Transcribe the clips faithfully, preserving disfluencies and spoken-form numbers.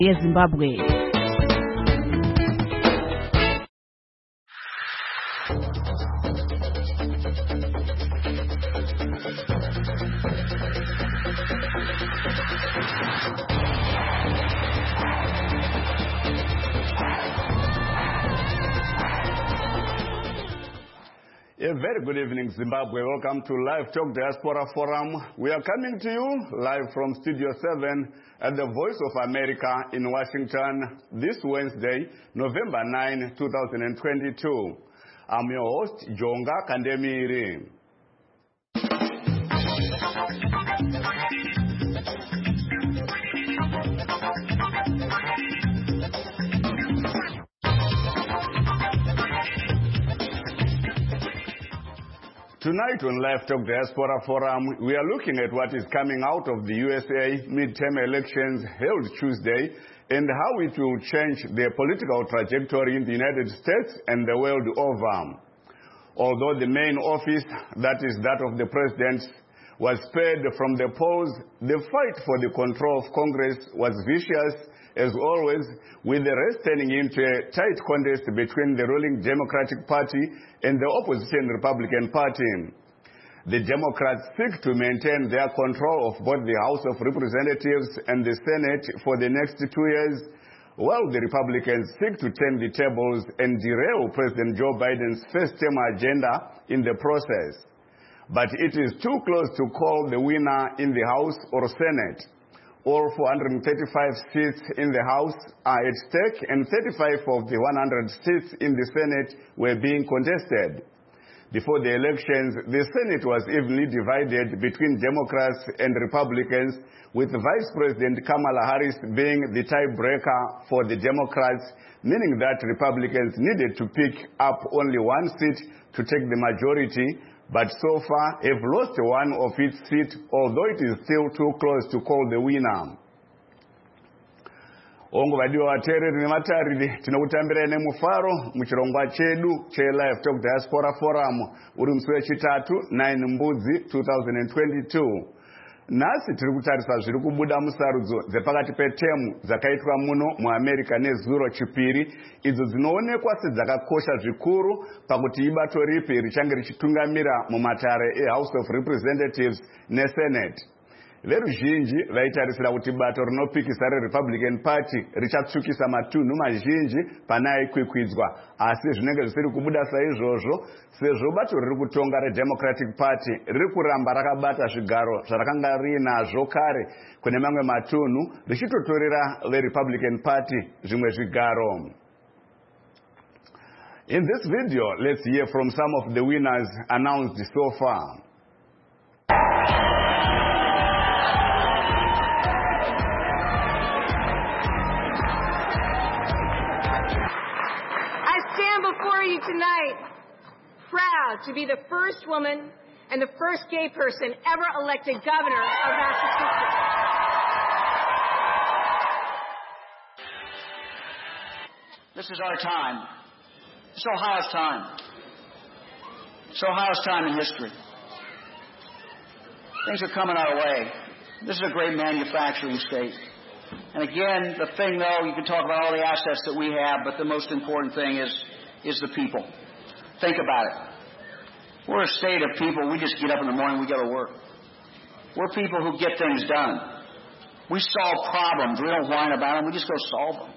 Zimbabwe. A very good evening, Zimbabwe. Welcome to Live Talk Diaspora Forum. We are coming to you live from Studio seven at the Voice of America in Washington this Wednesday, November ninth, two thousand twenty-two. I'm your host, Jonga Kandemiri. Tonight on Live Talk Diaspora Forum, we are looking at what is coming out of the U S A midterm elections held Tuesday and how it will change the political trajectory in the United States and the world over. Although the main office, that is that of the president, was spared from the polls, the fight for the control of Congress was vicious, as always, with the rest turning into a tight contest between the ruling Democratic Party and the opposition Republican Party. The Democrats seek to maintain their control of both the House of Representatives and the Senate for the next two years, while the Republicans seek to turn the tables and derail President Joe Biden's first-term agenda in the process. But it is too close to call the winner in the House or Senate. All four hundred thirty-five seats in the House are at stake, and thirty-five of the one hundred seats in the Senate were being contested. Before the elections, the Senate was evenly divided between Democrats and Republicans, with Vice President Kamala Harris being the tiebreaker for the Democrats, meaning that Republicans needed to pick up only one seat to take the majority, but so far have lost one of its seats, although it is still too close to call the winner. Ongo vadiwa vateereri nematariri tinokutambira nemufaro muchirongwa chedu che Live Talk Diaspora Forum uri musi wechitatu nine Mbudzi two thousand twenty-two. Nasi tiri kutarisa zviri kubuda musarudzo dzepakati petemu dzakaitwa muno muAmerica nezuro chipiri, idzo dzinoonekwa sedzakakosha zvikuru pakuti ibato ripi richange richitungamira mumatare eHouse of Representatives neSenate. Veruzhinji vaitarisira kuti bato rinopikisa reRepublican Party richatsukisa matunhu mazhinji pana ikwikwidzwa, asi zvinenge zvisiri kubuda saizvozvo sezvo bato riri kutonga reDemocratic Party riri kuramba rakabata zvigaro zvarakanga riinazvo kare kune mamwe matunhu richitotorera veRepublican Party zvimwe zvigaro. In this video, let's hear from some of the winners announced so far. You tonight, proud to be the first woman and the first gay person ever elected governor of Massachusetts. This is our time. It's Ohio's time. It's Ohio's time in history. Things are coming our way. This is a great manufacturing state. And again, the thing though, you can talk about all the assets that we have, but the most important thing is is the people. Think about it. We're a state of people. We just get up in the morning, we go to work. We're people who get things done. We solve problems. We don't whine about them. We just go solve them.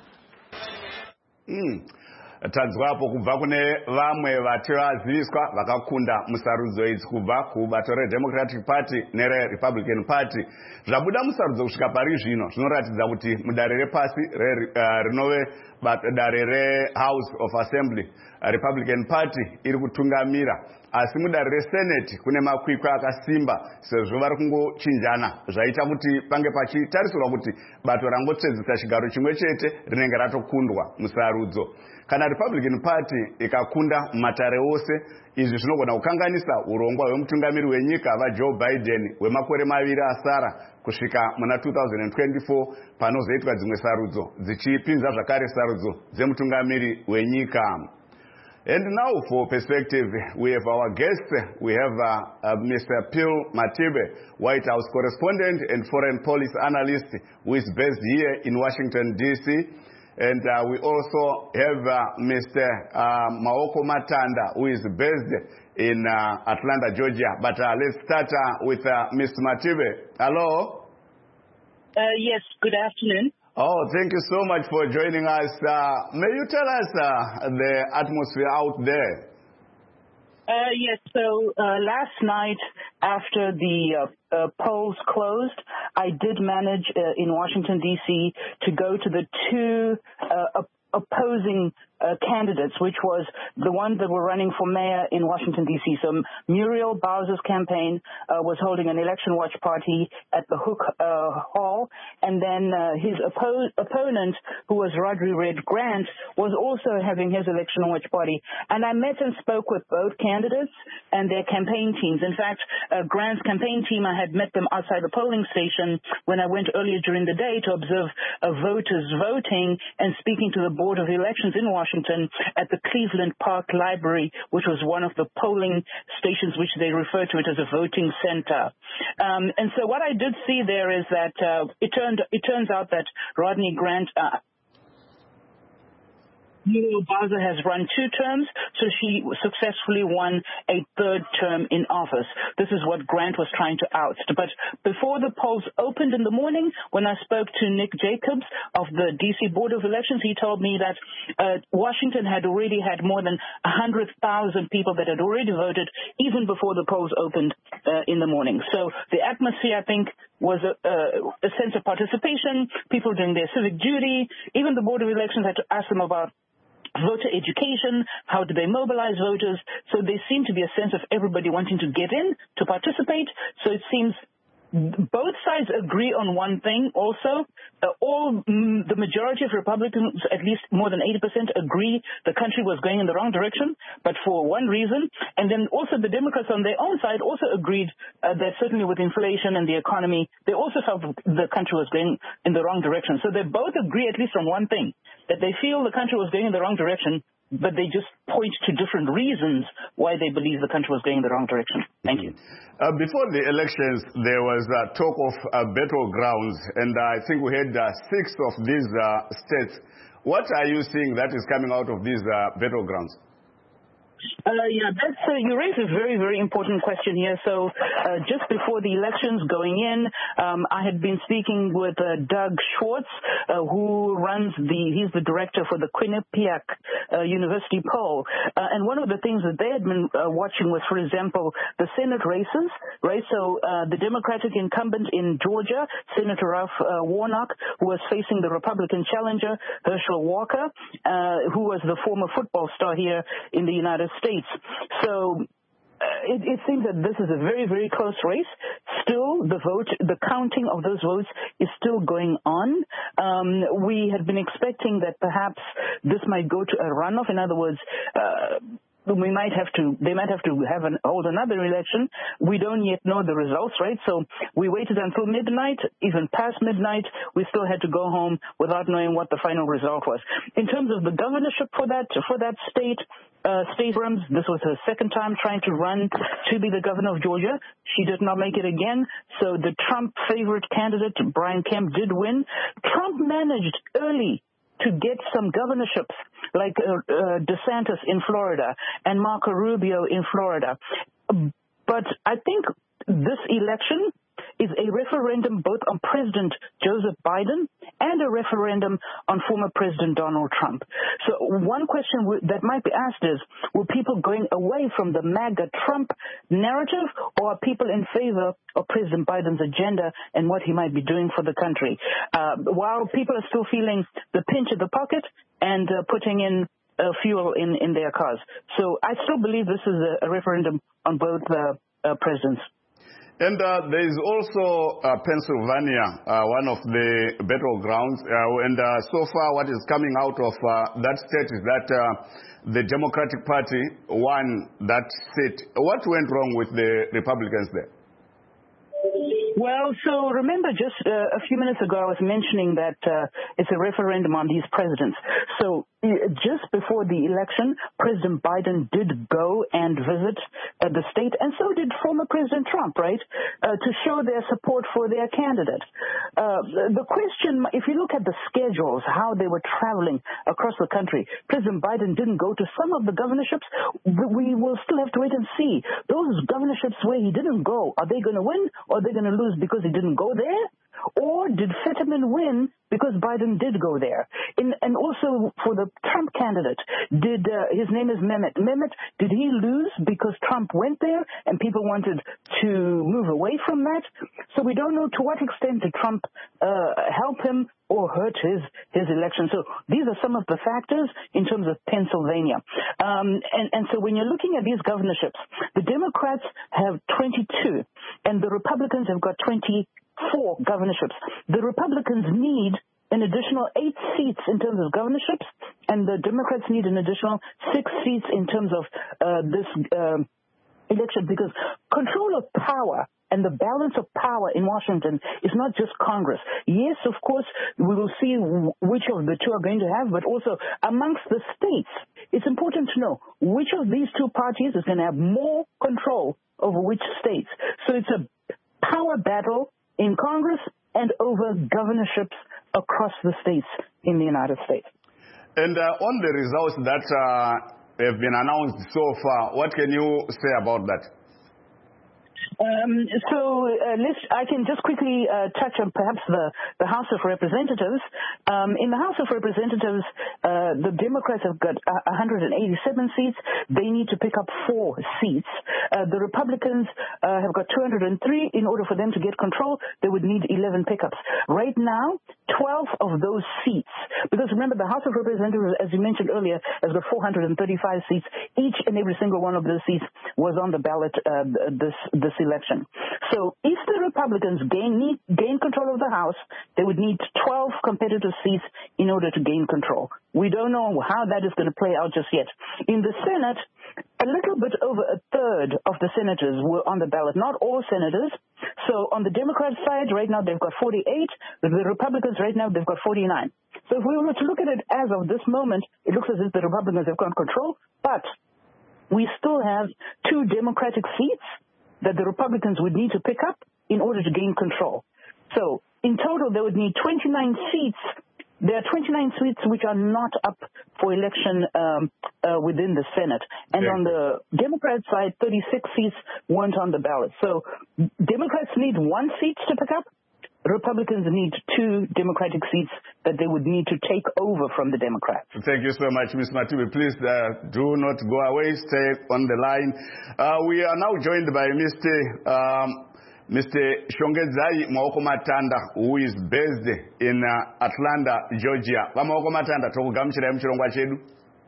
Mm. Tadzwapo kubva kune vamwe vativaziviswa vakakunda musarudzo idzi kubva kubato reDemocratic Party nereRepublican Party. Zvabuda musarudzo kusvika pari zvino zvinoratidza kuti mudare repasi rinove dare reHouse of Assembly Republican Party iri kutungamira, asi mudare reSenate kune makwikwi akasimba sezvo vari kungochinjana zvaita kuti pange pachitarisirwa kuti bato rangotsvedzisa chigaro chimwe chete rinenge ratokundwa musarudzo. Kana Republican Party ikakunda matare ose, izvi zvinogona kukanganisa urongwa hwemutungamiri wenyika vaJoe Biden wemakore maviri asara kusvika muna two thousand twenty-four panozoitwa dzimwe sarudzo dzichipinza zvakare sarudzo dzemutungamiri wenyika. And now for perspective, we have our guest. We have uh, uh, Mister Phil Matibe, White House correspondent and foreign policy analyst, who is based here in Washington, D C And uh, we also have uh, Mister Uh, Maoko Matanda, who is based in uh, Atlanta, Georgia. But uh, let's start uh, with uh, Mister Matibe. Hello? Uh, yes, good afternoon. Oh, thank you so much for joining us. Uh, may you tell us uh, the atmosphere out there? Uh, yes, so uh, last night after the uh, uh, polls closed, I did manage uh, in Washington, D C to go to the two uh, opposing uh, candidates, which was the ones that were running for mayor in Washington, D C So Muriel Bowser's campaign uh, was holding an election watch party at the Hook uh, Hall, and then uh, his oppo- opponent, who was Rodney Red Grant, was also having his election watch party. And I met and spoke with both candidates and their campaign teams. In fact, uh, Grant's campaign team, I had met them outside the polling station when I went earlier during the day to observe uh, voters voting and speaking to the Board of Elections in Washington at the Cleveland Park Library, which was one of the polling stations which they refer to it as a voting center. Um, and so what I did see there is that uh, it turned it turns out that Rodney Grant uh, Muriel Bowser has run two terms, so she successfully won a third term in office. This is what Grant was trying to oust. But before the polls opened in the morning, when I spoke to Nick Jacobs of the D C Board of Elections, he told me that uh, Washington had already had more than one hundred thousand people that had already voted even before the polls opened uh, in the morning. So the atmosphere, I think, was a, uh, a sense of participation, people doing their civic duty. Even the Board of Elections had to ask them about voter education, how do they mobilize voters. So there seemed to be a sense of everybody wanting to get in, to participate. So it seems both sides agree on one thing also. Uh, all mm, the majority of Republicans, at least more than eighty percent, agree the country was going in the wrong direction, but for one reason. And then also the Democrats on their own side also agreed uh, that certainly with inflation and the economy, they also felt the country was going in the wrong direction. So they both agree at least on one thing, that they feel the country was going in the wrong direction, but they just point to different reasons why they believe the country was going in the wrong direction. Thank you. Uh, before the elections, there was uh, talk of uh, battlegrounds, and uh, I think we had uh, six of these uh, states. What are you seeing that is coming out of these uh, battlegrounds? Uh, yeah, that's, uh, you raise a very, very important question here. So uh, just before the elections going in, um, I had been speaking with uh, Doug Schwartz, uh, who runs the, he's the director for the Quinnipiac uh, University poll. Uh, and one of the things that they had been uh, watching was, for example, the Senate races, right? So uh, the Democratic incumbent in Georgia, Senator Ralph uh, Warnock, who was facing the Republican challenger, Herschel Walker, uh, who was the former football star here in the United States. So uh, it, it seems that this is a very, very close race. Still, the vote, the counting of those votes is still going on. Um, we had been expecting that perhaps this might go to a runoff. In other words, uh, we might have to, they might have to have an, hold another election. We don't yet know the results, right? So we waited until midnight, even past midnight. We still had to go home without knowing what the final result was. In terms of the governorship for that, for that state, uh, Stacey Abrams, this was her second time trying to run to be the governor of Georgia. She did not make it again. So the Trump favorite candidate, Brian Kemp, did win. Trump managed early to get some governorships like uh, uh, DeSantis in Florida and Marco Rubio in Florida. But I think this election is a referendum both on President Joseph Biden and a referendum on former President Donald Trump. So one question that might be asked is, will people going away from the MAGA Trump narrative, or are people in favor of President Biden's agenda and what he might be doing for the country? Uh, while people are still feeling the pinch of the pocket and uh, putting in uh, fuel in, in their cars. So I still believe this is a, a referendum on both uh, uh, presidents. And uh, there is also uh, Pennsylvania, uh, one of the battlegrounds. Uh, and uh, so far what is coming out of uh, that state is that uh, the Democratic Party won that seat. What went wrong with the Republicans there? Well, so remember just uh, a few minutes ago I was mentioning that uh, it's a referendum on these presidents. So uh, just before the election, President Biden did go and visit uh, the state, and so did former President Trump, right, uh, to show their support for their candidate. Uh, the question, if you look at the schedules, how they were traveling across the country, President Biden didn't go to some of the governorships. We will still have to wait and see. Those governorships where he didn't go, are they going to win or are they going to lose because he didn't go there? Or did Fetterman win because Biden did go there? In, and also for the Trump candidate, did uh, his name is Mehmet. Mehmet, did he lose because Trump went there and people wanted to move away from that? So we don't know to what extent did Trump uh, help him or hurt his, his election. So these are some of the factors in terms of Pennsylvania. Um, and, and so when you're looking at these governorships, the Democrats have twenty-two and the Republicans have got twenty-four governorships. The Republicans need an additional eight seats in terms of governorships, and the Democrats need an additional six seats in terms of uh, this uh, election, because control of power and the balance of power in Washington is not just Congress. Yes, of course, we will see which of the two are going to have, but also amongst the states, it's important to know which of these two parties is going to have more control over which states. So it's a power battle in Congress and over governorships across the states in the United States. And uh, on the results that uh, have been announced so far, what can you say about that? Um, so uh, let's, I can just quickly uh, touch on perhaps the, the House of Representatives. Um, in the House of Representatives, uh, the Democrats have got uh, one hundred eighty-seven seats. They need to pick up four seats. Uh, the Republicans uh, have got two hundred three. In order for them to get control, they would need eleven pickups. Right now, twelve of those seats, because remember, the House of Representatives, as you mentioned earlier, has got four hundred thirty-five seats. Each and every single one of those seats was on the ballot uh, this this election. So if the Republicans gain need, gain control of the House, they would need twelve competitive seats in order to gain control. We don't know how that is going to play out just yet. In the Senate, a little bit over a third of the senators were on the ballot, not all senators. So on the Democrat side, right now they've got forty-eight. The Republicans right now, they've got forty-nine. So if we were to look at it as of this moment, it looks as if the Republicans have got control, but we still have two Democratic seats that the Republicans would need to pick up in order to gain control. So in total, they would need twenty-nine seats. There are twenty-nine seats which are not up for election um, uh, within the Senate. And yeah. On the Democrat side, thirty-six seats weren't on the ballot. So Democrats need one seat to pick up. Republicans need two Democratic seats that they would need to take over from the Democrats. Thank you so much, Miz Matiwe. Please uh, do not go away. Stay on the line. Uh, we are now joined by Mister Um, Mister Shongedzai Maoko Matanda, who is based in uh, Atlanta, Georgia. Maoko Matanda, tokugamuchira muchirongwa chedu.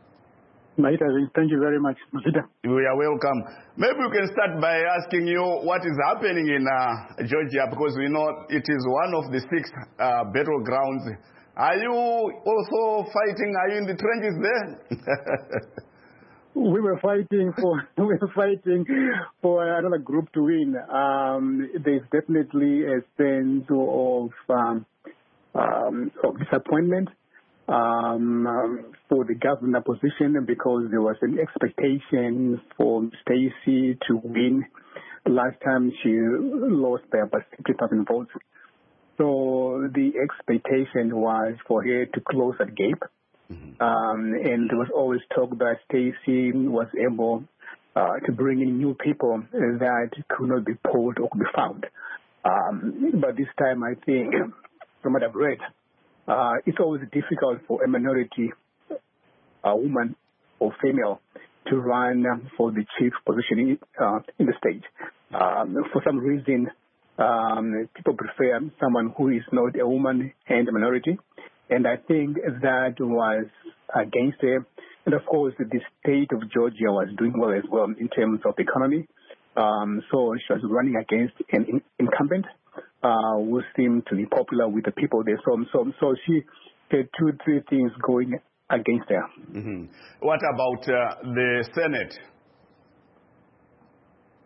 Thank you very much. You are welcome. Maybe we can start by asking you what is happening in uh, Georgia, because we know it is one of the six uh, battlegrounds. Are you also fighting? Are you in the trenches there? We were fighting for we were fighting for another group to win. Um, there's definitely a sense of um, um, of disappointment. Um, um, for the governor position, because there was an expectation for Stacey to win. Last time she lost by about fifty thousand votes. So the expectation was for her to close that gap. Mm-hmm. Um, and there was always talk that Stacey was able uh, to bring in new people that could not be polled or could be found. Um, but this time, I think, from what I've read, Uh, it's always difficult for a minority, a woman or female, to run for the chief position in, uh, in the state. Um, for some reason, um, people prefer someone who is not a woman and a minority, and I think that was against her. And of course, the state of Georgia was doing well as well in terms of the economy. Um, so she was running against an in- incumbent. Uh, who seemed to be popular with the people there. So, so, so she had two, three things going against her. Mm-hmm. What about uh, the Senate?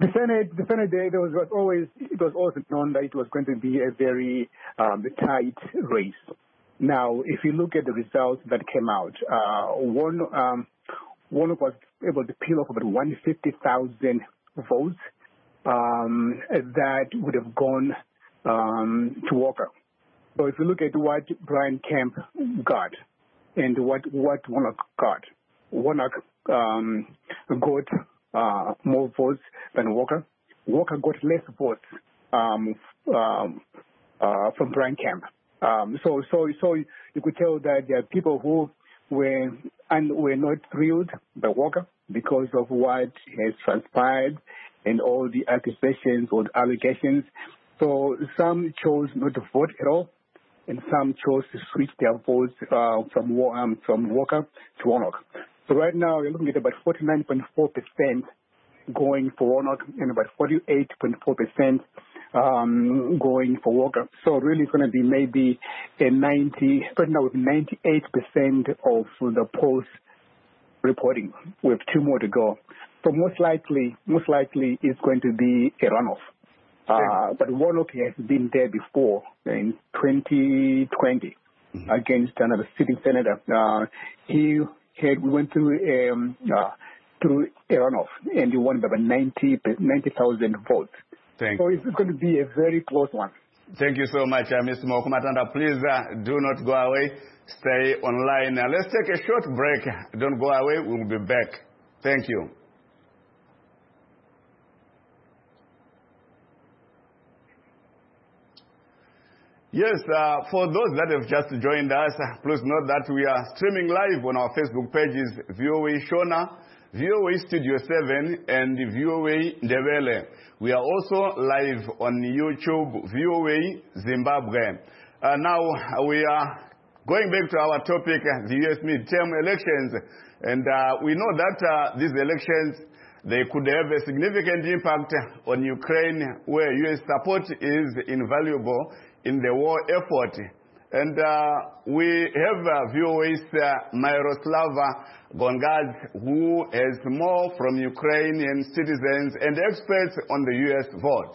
The Senate, the Senate, there, there was, was always, it was always known that it was going to be a very um, tight race. Now, if you look at the results that came out, uh, one, um, Warnock was able to peel off about one hundred fifty thousand votes um, that would have gone um, to Walker. So if you look at what Brian Kemp got and what, what Warnock got, Warnock um, got Uh, more votes than Walker. Walker got less votes um, um, uh, from Brian Kemp. Um, so, so, so you could tell that there are people who were and were not thrilled by Walker because of what has transpired and all the accusations or the allegations. So some chose not to vote at all, and some chose to switch their votes uh, from um, from Walker to Warnock. So right now, you're looking at about forty-nine point four percent going for Warnock and about forty-eight point four percent um, going for Walker. So really it's going to be maybe a ninety, right now with ninety-eight percent of the polls reporting. We have two more to go. So most likely, most likely it's going to be a runoff. Uh, but Warnock has been there before in twenty twenty mm-hmm. against another sitting senator. Uh, he had, we went through um, uh, through a runoff, and he won about ninety thousand votes. Thank so it's going to be a very close one. Thank you so much, uh, Mister Mokumatanda. Please uh, do not go away. Stay online. Uh, let's take a short break. Don't go away. We'll be back. Thank you. Yes, uh, for those that have just joined us, uh, please note that we are streaming live on our Facebook pages, V O A Shona, V O A Studio seven, and V O A Ndebele. We are also live on YouTube, V O A Zimbabwe. Uh, now, we are going back to our topic, the U S midterm elections. And uh, we know that uh, these elections, they could have a significant impact on Ukraine, where U S support is invaluable in the war effort. And uh, we have uh, V O A's uh, Myroslava Gongadze, who has more from Ukrainian citizens and experts on the U S vote.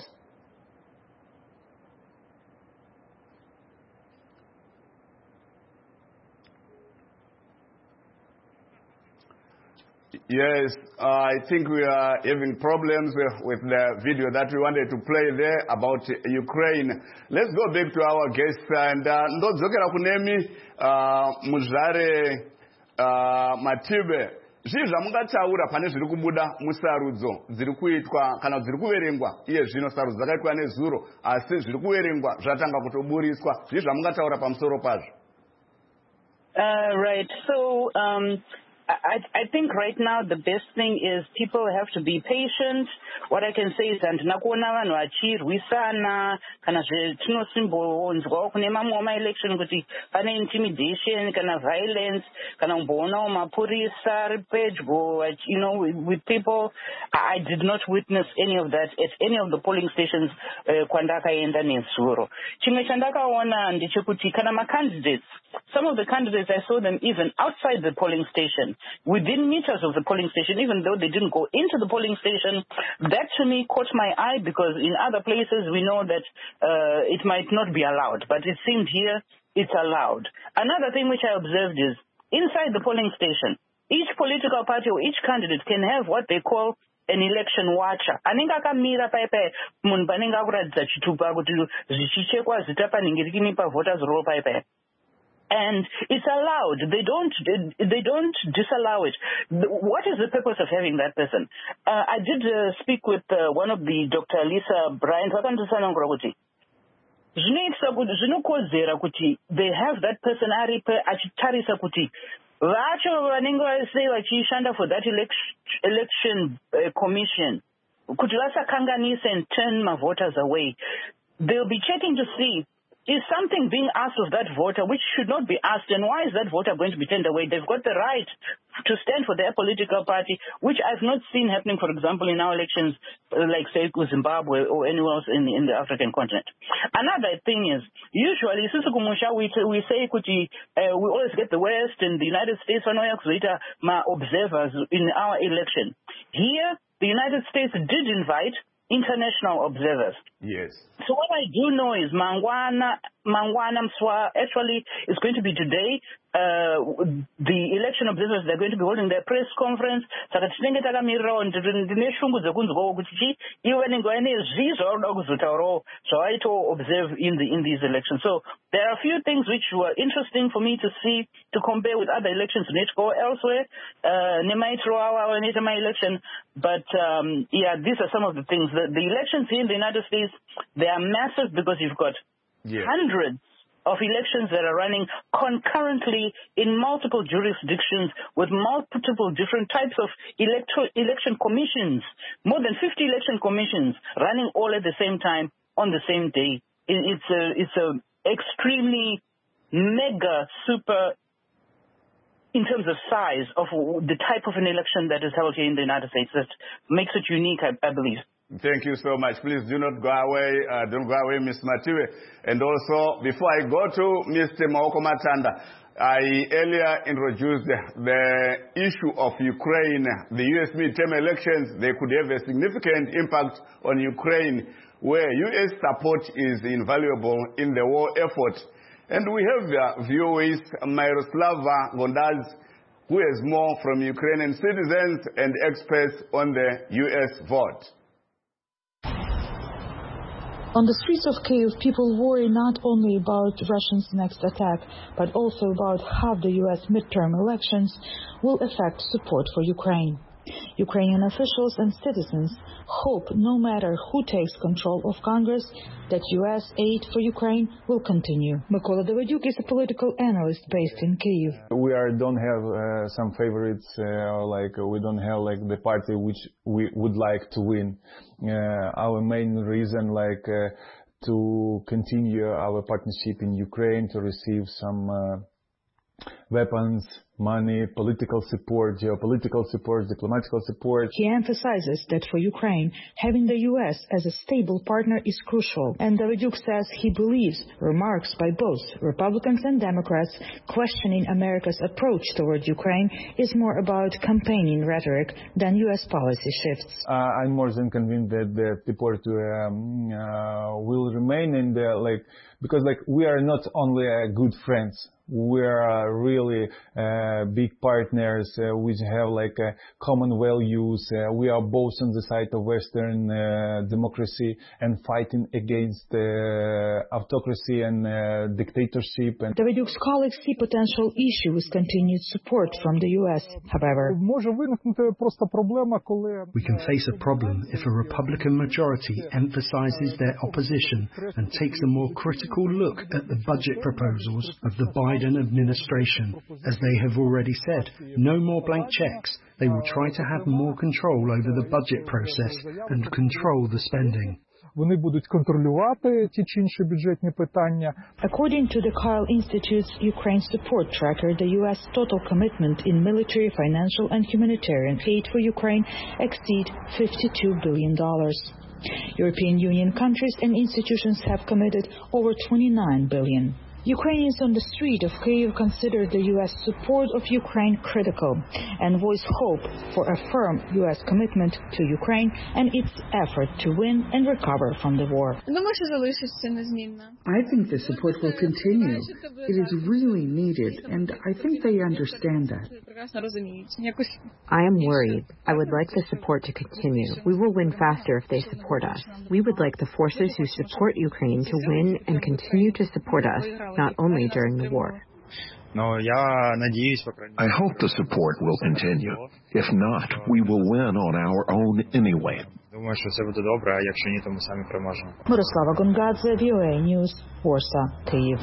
Yes, uh, I think we are having problems with, with the video that we wanted to play there about Ukraine. Let's go back to our guests. And ndodzokera kunemi Muzare Matibe. Zvii zvamungataura pane zviri kubuda musarudzo dziri kuitwa kana dziri kuverengwa iye zvino sarudzo dzakaitwa nezuro asi zviri kuverengwa zvatanga kutoburiswa. Zvii zvamungataura pamusoro pazvo? Uh, right. So, um, I, I think right now the best thing is people have to be patient. What I can say is handina kuona vanhu vachirwisana kana zvetinosimboonzwawo kune mamwe ma-election kuti pane intimidation kana violence kana kumboona mapurisa ari pedyo, you know, with, with people. I did not witness any of that at any of the polling stations uh, kwandakaenda nezuro. Chimwe chandakaona ndechekuti kana ma-candidates, some of the candidates I saw them even outside the polling station, within meters of the polling station, even though they didn't go into the polling station. That to me caught my eye because in other places we know that uh, it might not be allowed, but it seemed here it's allowed. Another thing which I observed is inside the polling station, each political party or each candidate can have what they call an election watcher. Anenge akamira paipai munhu panenge akuratidza chitupa kuti zvichichekwa zita panhingirikini pavoters roll paipai. And it's allowed. They don't. They don't disallow it. What is the purpose of having that person? Uh, I did uh, speak with uh, one of the Doctor Lisa Bryant. Zvinokodzera kuti they have that person aripe achitarisa kuti vacho vanenge vasei vachishanda for that election, election uh, commission kuti vasakanganise and turn my voters away. They'll be checking to see, is something being asked of that voter which should not be asked, and why is that voter going to be turned away? They've got the right to stand for their political party, which I've not seen happening, for example, in our elections, like, say, Zimbabwe or anywhere else in, in the African continent. Another thing is, usually, we, we say uh, we always get the West and the United States ma observers in our election. Here, the United States did invite international observers. Yes. So what I do know is Mangwana, Mangwana Mswa actually is going to be today. Uh, the election observers, they're going to be holding their press conference. So I to observe in the in these elections. So there are a few things which were interesting for me to see, to compare with other elections. Let's go elsewhere. Uh, election. But um, yeah, these are some of the things. The, the elections here in the United States, they are massive because you've got yeah. hundreds of elections that are running concurrently in multiple jurisdictions with multiple different types of electro- election commissions, more than fifty election commissions running all at the same time on the same day. It, it's a it's a extremely mega super in terms of size of the type of an election that is held here in the United States. That makes it unique, I, I believe. Thank you so much. Please do not go away. Uh, don't go away, Mister Matiwe. And also, before I go to Mister Maoko Matanda, I earlier introduced the, the issue of Ukraine. The U S midterm elections, they could have a significant impact on Ukraine, where U S support is invaluable in the war effort. And we have the viewers, Myroslava Gondaz, who has more from Ukrainian citizens and experts on the U S vote. On the streets of Kyiv, people worry not only about Russia's next attack, but also about how the U S midterm elections will affect support for Ukraine. Ukrainian officials and citizens hope no matter who takes control of Congress, that U S aid for Ukraine will continue. Mykola Davydiuk is a political analyst based in Kyiv. We are, don't have uh, some favorites, uh, or like uh, we don't have like the party which we would like to win. Uh, our main reason, like uh, to continue our partnership in Ukraine, to receive some uh, weapons, money, political support, geopolitical support, diplomatical support. He emphasizes that for Ukraine, having the U S as a stable partner is crucial. And Davydiuk says he believes remarks by both Republicans and Democrats questioning America's approach toward Ukraine is more about campaigning rhetoric than U S policy shifts. Uh, I'm more than convinced that the people um, uh, will remain in the, like, because like we are not only uh, good friends, we are really uh, big partners. Uh, we have like uh, common values. Uh, we are both on the side of Western uh, democracy and fighting against uh, autocracy and uh, dictatorship. And Davydiuk's colleagues see potential issues with continued support from the U S. However, we can face a problem if a Republican majority emphasizes their opposition and takes a more critical look at the budget proposals of the Biden administration. As they have already said, no more blank checks. They will try to have more control over the budget process and control the spending. According to the Carl Institute's Ukraine Support Tracker, the U S total commitment in military, financial and humanitarian aid for Ukraine exceed fifty-two billion dollars. European Union countries and institutions have committed over twenty-nine billion dollars. Ukrainians on the street of Kyiv consider the U S support of Ukraine critical and voice hope for a firm U S commitment to Ukraine and its effort to win and recover from the war. I think the support will continue. It is really needed, and I think they understand that. I am worried. I would like the support to continue. We will win faster if they support us. We would like the forces who support Ukraine to win and continue to support us, not only during the war. I hope the support will continue. If not, we will win on our own anyway. Myroslava Gondadze, V O A News, Warsaw, Kyiv.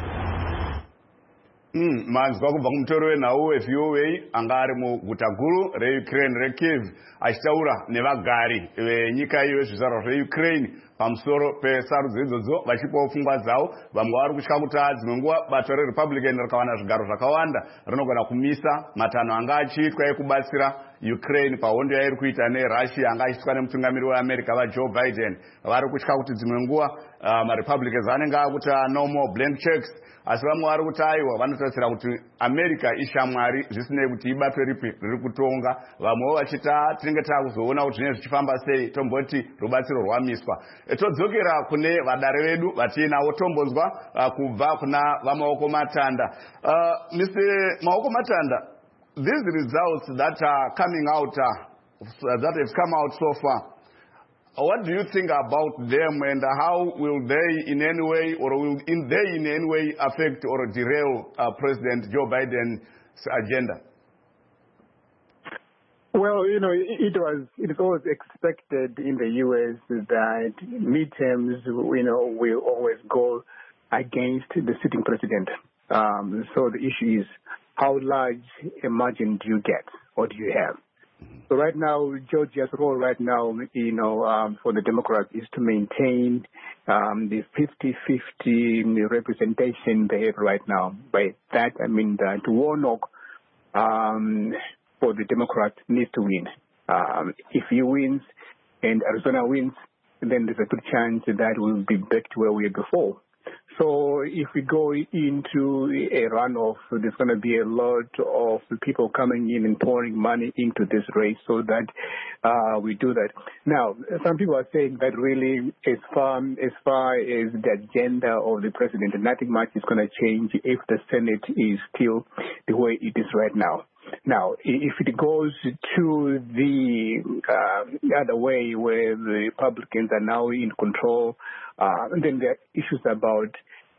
manzi kwakubva kumutoro wenhau we-V O A anga ari muguta guru reUkraine reKyiv achitaura nevagari venyika iyo vezvizvarwa zveUkraine pamusoro pesarudzo idzodzo vachipawo pfungwa dzavo. Vamwe vari kutya kuti dzimwe nguva bato reRepublican rakawana zvigaro zvakawanda rinogona kumisa matanho anga achiitwa ekubatsira Ukraine pahondo yairi kuita neRussia anga achiitwa nemutungamiri weAmerica vaJoe Biden. Vari kutya kuti dzimwe nguva maRepublicans anenge akuti no more blank checks, asi vamwe vari kuti aiwa vanotarisira kuti America ishamwari zvisinei kuti ibato ripi riri kutonga. Vamwewo vachita tinenge takuzoona kuti zvinenge zvichifamba sei, tomboti rubatsiro rwamiswa. Todzokera kune vadare vedu vatinavo tombonzwa kubva kuna vaMaoko Matanda. Uh, Mister Maoko Matanda, these results that are coming out, uh, that have come out so far, what do you think about them, and how will they in any way, or will in they in any way affect or derail uh, President Joe Biden's agenda? Well, you know, it was it was expected in the U S that midterms, you know, will always go against the sitting president. Um, so the issue is, how large a margin do you get, or do you have? So right now, Georgia's role right now, you know, um, for the Democrats is to maintain um, the fifty fifty representation they have right now. By that, I mean that Warnock, um, for the Democrats, needs to win. Um, if he wins and Arizona wins, then there's a good chance that we'll be back to where we were before. So if we go into a runoff, there's going to be a lot of people coming in and pouring money into this race so that uh, we do that. Now, some people are saying that really as far, as far as the agenda of the president, nothing much is going to change if the Senate is still the way it is right now. Now, if it goes to the uh, other way where the Republicans are now in control, uh, then there are issues about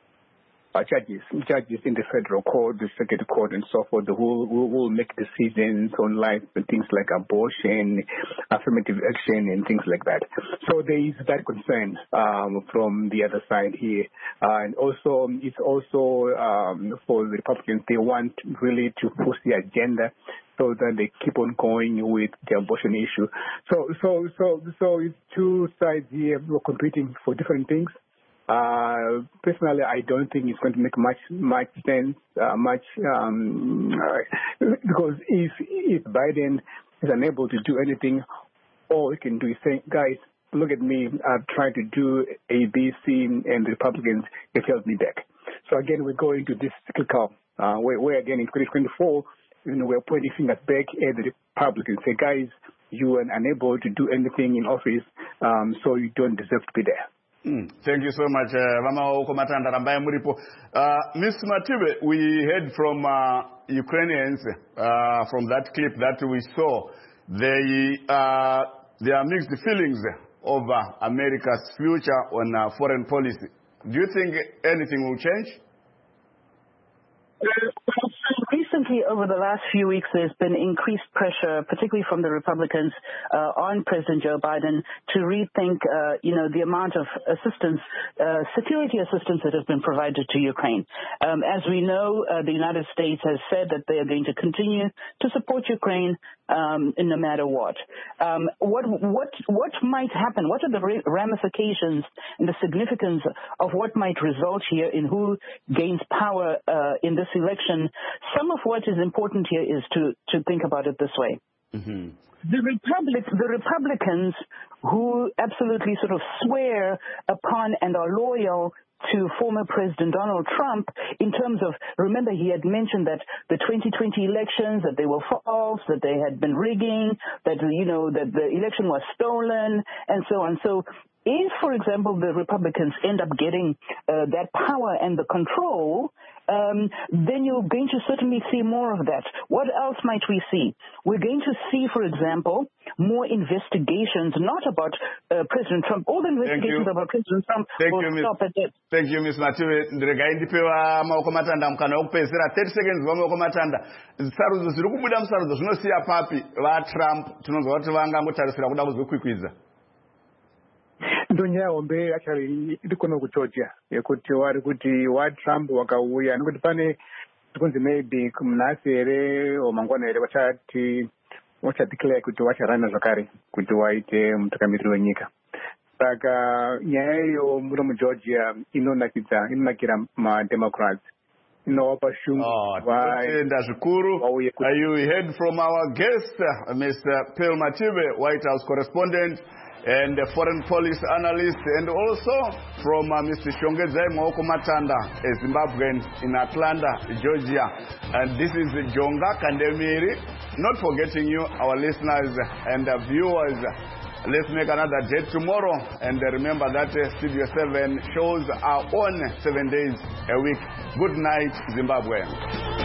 uh, judges, judges in the federal court, the circuit court, and so forth, who will, will make decisions on life, things like abortion, affirmative action, and things like that. So there is that concern um, from the other side here. Uh, and also, it's also um, for the Republicans, they want really to push the agenda so that they keep on going with the abortion issue. So, so, so, so it's two sides here competing for different things. Uh, personally, I don't think it's going to make much much sense, uh, much um, uh, because if if Biden is unable to do anything, all he can do is say, guys, look at me, I've tried to do A, B, C, and the Republicans have held me back. So again, we go into this cyclical, uh, where, where again in twenty twenty-four, you know, we're pointing fingers back at the Republicans, say, guys, you were unable to do anything in office, um, so you don't deserve to be there. Mm, thank you so much, Vamaoko Matanda Rambai Muripo. Uh, Miss Matibe, we heard from uh, Ukrainians uh, from that clip that we saw. They, uh, there are mixed feelings over America's future on uh, foreign policy. Do you think anything will change? Recently, over the last few weeks, there's been increased pressure, particularly from the Republicans, uh, on President Joe Biden to rethink, uh, you know, the amount of assistance, uh, security assistance that has been provided to Ukraine. Um, as we know, uh, the United States has said that they are going to continue to support Ukraine um, no matter what. Um, what. What what might happen? What are the ramifications and the significance of what might result here in who gains power uh, in this election? Some of what is important here is to, to think about it this way. Mm-hmm. The, Republic, the Republicans who absolutely sort of swear upon and are loyal to former President Donald Trump in terms of, remember, he had mentioned that the twenty twenty elections, that they were false, that they had been rigging, that, you know, that the election was stolen, and so on. So if, for example, the Republicans end up getting uh, that power and the control, um, then you're going to certainly see more of that. What else might we see? We're going to see, for example, more investigations, not about uh, President Trump. All the investigations about President Trump Thank will you, stop at that. Thank you, Miz Matiwe. Ndiregai ndipewa Maoko Matanda mukana wekupedzisira thirty seconds vaMaoko Matanda. Sarudzo zviri kubuda musarudzo zvinosiya papi vaTrump tinonzwa kuti vangangotarisira kuda kuzokwikwidza. Ndonyaya hombe actually irikono kugeorgia yekuti vari kuti waTrump wakauya nekuti pane tikunzi maybe munhasi here o mangwana here vachati vachadeclare kuti vacharana zvakare kuti waite mutungamiriri wenyika. saka nyaya iyo muri mu Georgia inonakidza inonakira ma-Democrats. Oh, totenda zvikuru. Uh, you heard from our guest, uh, Mister Pearl Matibe, White House correspondent and uh, foreign policy analyst, and also from uh, Mister Shongedzai Maoko Matanda, a Zimbabwean in Atlanta, Georgia. And this is Jonga Kandemiri. Not forgetting you, our listeners and uh, viewers. Let's make another date tomorrow. And uh, remember that uh, Studio seven shows are on seven days a week. Good night, Zimbabwe.